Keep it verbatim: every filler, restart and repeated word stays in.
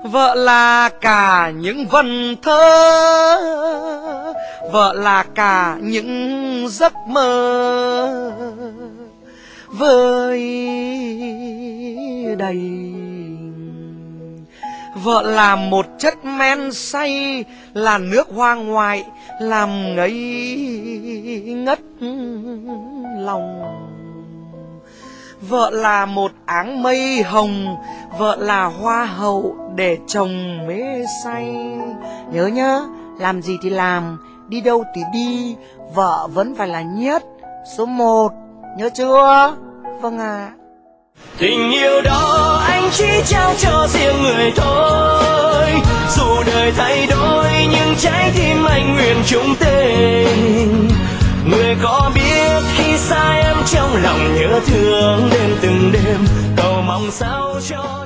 Vợ là cả những vần thơ, vợ là cả những giấc mơ vơi đầy. Vợ là một chất men say, là nước hoa ngoại làm ngây ngất lòng. Vợ là một áng mây hồng, vợ là hoa hậu để chồng mê say. Nhớ nhá, làm gì thì làm, đi đâu thì đi, vợ vẫn phải là nhất, số một. Nhớ chưa? Vâng ạ. À. Tình yêu đó anh chỉ trao cho riêng người thôi. Dù đời thay đổi nhưng trái tim anh nguyện chung tình. Người có biết khi xa em trong lòng nhớ thương đêm từng đêm, cầu mong sao cho